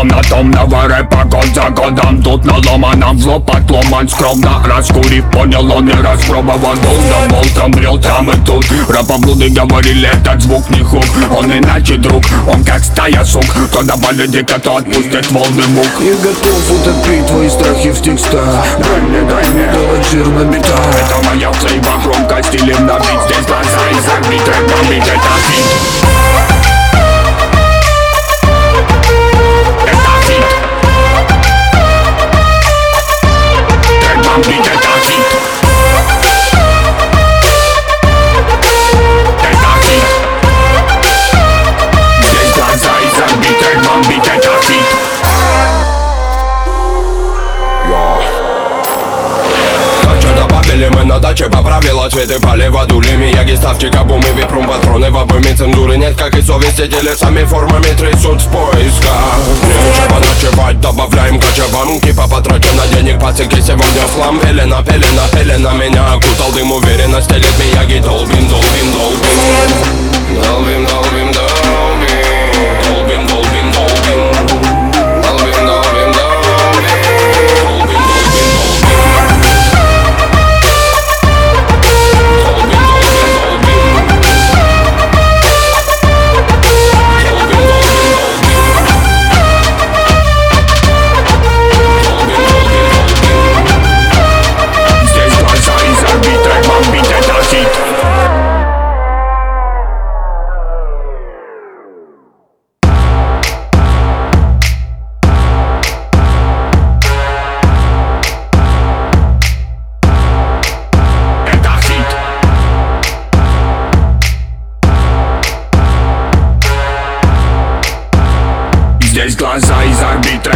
Монотонного рэпа год за годом. Тут наломанном в лоб отломан скромно. Раскурив, понял он и распробован. Болтом брел там и тут. Рапоблуды говорили, этот звук не хук. Он иначе друг, он как стая сук. То добавит дико, то отпустит волны мук. Я готов утопить твои страхи в текстах. Дай мне, давать жир на битах. это моя флейва, громко стилем набить. Здесь глаза и забить, рэп бомбить, это хит. Мы на даче по правила цветы полива дулями. Яги ставки кабумы, випрум патроны в обойме. Цензуры нет, как и совести. Телесами формами трясут в поисках. Нечего ночевать, добавляем кочевам. Кипа потрачен на денег, пацики сегодня слам. Пелена меня окутал дым. Уверенность телит Мияги. Долбим Здесь глаза из орбит,